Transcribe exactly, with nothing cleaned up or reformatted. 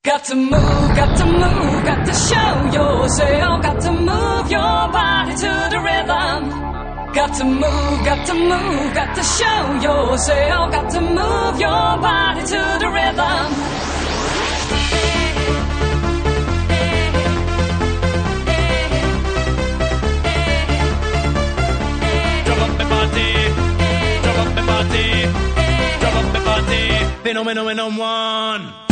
Got to move, got to move, got to show yourself. Got to move your body to the rhythm. Got to move, got to move, got to show yourself. Got to move your body to the rhythm. Drop up my body, drop up my body, drop up my body. Phenomenon one.